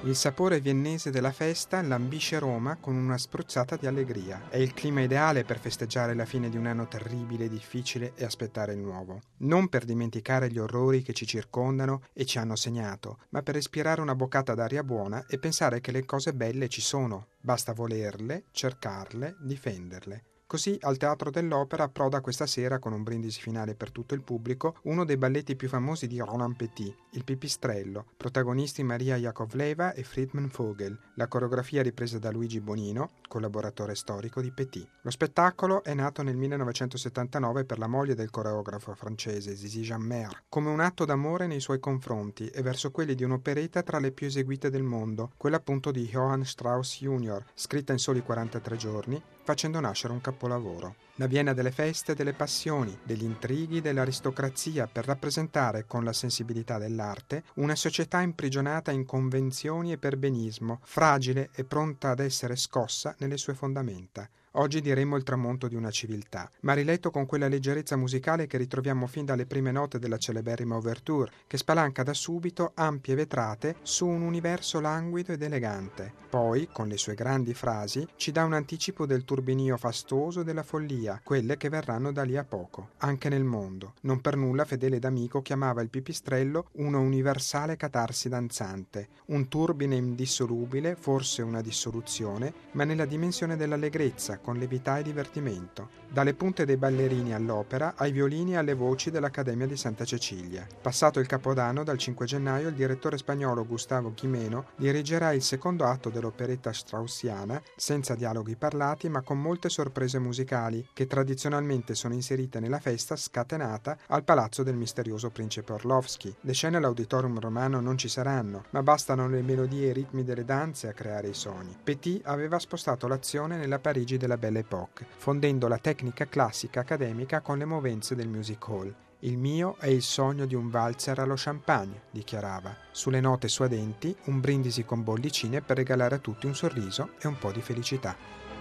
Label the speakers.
Speaker 1: Il sapore viennese della festa lambisce Roma con una spruzzata di allegria. È il clima ideale per festeggiare la fine di un anno terribile e difficile e aspettare il nuovo. Non per dimenticare gli orrori che ci circondano e ci hanno segnato, ma per respirare una boccata d'aria buona e pensare che le cose belle ci sono. Basta volerle, cercarle, difenderle. Così al Teatro dell'Opera approda questa sera, con un brindisi finale per tutto il pubblico, uno dei balletti più famosi di Roland Petit, Il Pipistrello, protagonisti Maria Jakovleva e Friedman Vogel, la coreografia ripresa da Luigi Bonino, collaboratore storico di Petit. Lo spettacolo è nato nel 1979 per la moglie del coreografo francese Zizi Jeanmaire, come un atto d'amore nei suoi confronti e verso quelli di un'operetta tra le più eseguite del mondo, quella appunto di Johann Strauss Jr., scritta in soli 43 giorni, facendo nascere un capolavoro. La Vienna delle feste e delle passioni, degli intrighi, dell'aristocrazia, per rappresentare con la sensibilità dell'arte una società imprigionata in convenzioni e perbenismo, fragile e pronta ad essere scossa nelle sue fondamenta. Oggi diremmo il tramonto di una civiltà, ma riletto con quella leggerezza musicale che ritroviamo fin dalle prime note della celeberrima Ouverture, che spalanca da subito ampie vetrate su un universo languido ed elegante. Poi, con le sue grandi frasi, ci dà un anticipo del turbinio fastoso della follia, quelle che verranno da lì a poco, anche nel mondo. Non per nulla Fedele D'Amico chiamava il Pipistrello una universale catarsi danzante, un turbine indissolubile, forse una dissoluzione, ma nella dimensione dell'allegrezza, con levità e divertimento, dalle punte dei ballerini all'opera, ai violini e alle voci dell'Accademia di Santa Cecilia. Passato il Capodanno, dal 5 gennaio, il direttore spagnolo Gustavo Gimeno dirigerà il secondo atto dell'operetta straussiana, senza dialoghi parlati ma con molte sorprese musicali, che tradizionalmente sono inserite nella festa scatenata al palazzo del misterioso principe Orlovsky. Le scene all'Auditorium Romano non ci saranno, ma bastano le melodie e i ritmi delle danze a creare i sogni. Petit aveva spostato l'azione nella Parigi della Belle Époque, fondendo la tecnica classica accademica con le movenze del music hall. Il mio è il sogno di un valzer allo champagne, dichiarava. Sulle note suadenti, un brindisi con bollicine per regalare a tutti un sorriso e un po' di felicità.